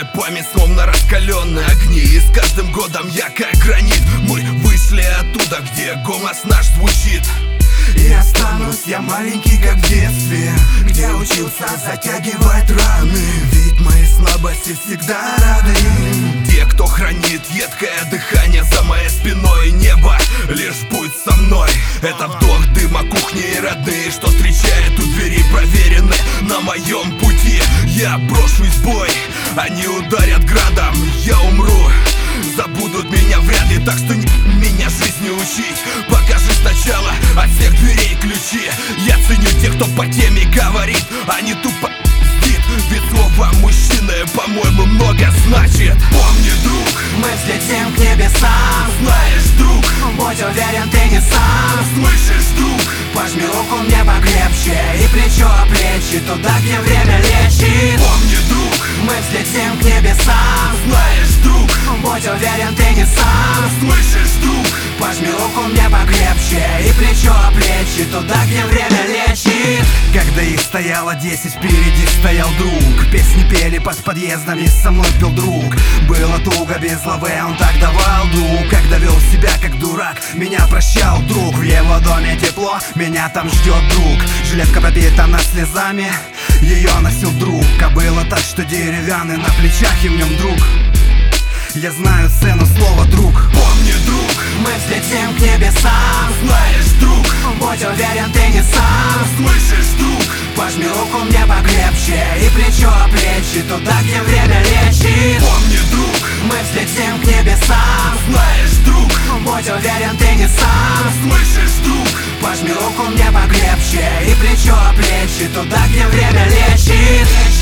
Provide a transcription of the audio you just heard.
память словно раскаленные огни. И с каждым годом я как гранит. Мы вышли оттуда, где голос наш звучит. И останусь я маленький, как в детстве, где учился затягивать раны. Ведь мои слабости всегда рады им. Те, кто хранит едкое дыхание за моей спиной. Небо лишь будь со мной. Это вдох дыма кухни и родные, что встречают у двери, проверены на моем пути. Я брошусь в бой, они ударят градом, я умру. Забудут меня вряд ли, так что не меня жизни учить. Покажи сначала от всех дверей ключи. Я ценю тех, кто по теме говорит, а не тупо пиздит. Ведь слово мужчины, по-моему, много значит. Помни, друг, мы взлетим к небесам. знаешь, друг, Будь уверен, ты не сам. слышишь, друг, Пожми руку мне покрепче и плечо о плечи, туда, где время лечит. помни, друг, Мы взлетим к небесам. знаешь, друг, Будь уверен, ты не сам. слышишь, друг, Пожми руку мне покрепче и плечо о плечи, туда, где время лечит. Когда их стояло 10, впереди стоял друг. Песни пели под подъездами, со мной пил друг. Было туго без лавы, он так давал друг. Когда вел себя как дурак, меня прощал друг. В его доме тепло, меня там ждет друг. Жилетка пропитана слезами, ее носил друг. А было так, что деревянный на плечах и в нем друг. Я знаю цену слова друг. помни, друг, Мы взлетим к небесам. знаешь, друг, Будь уверен, ты не сам. слышишь, друг, Пожми руку мне покрепче и плечо о плечи, туда, где время лечит. помни, друг, Мы взлетим к небесам. знаешь, друг, Будь уверен, ты не сам. слышишь, друг, Пожми руку мне покрепче и плечо о плечи, туда, где время лечит.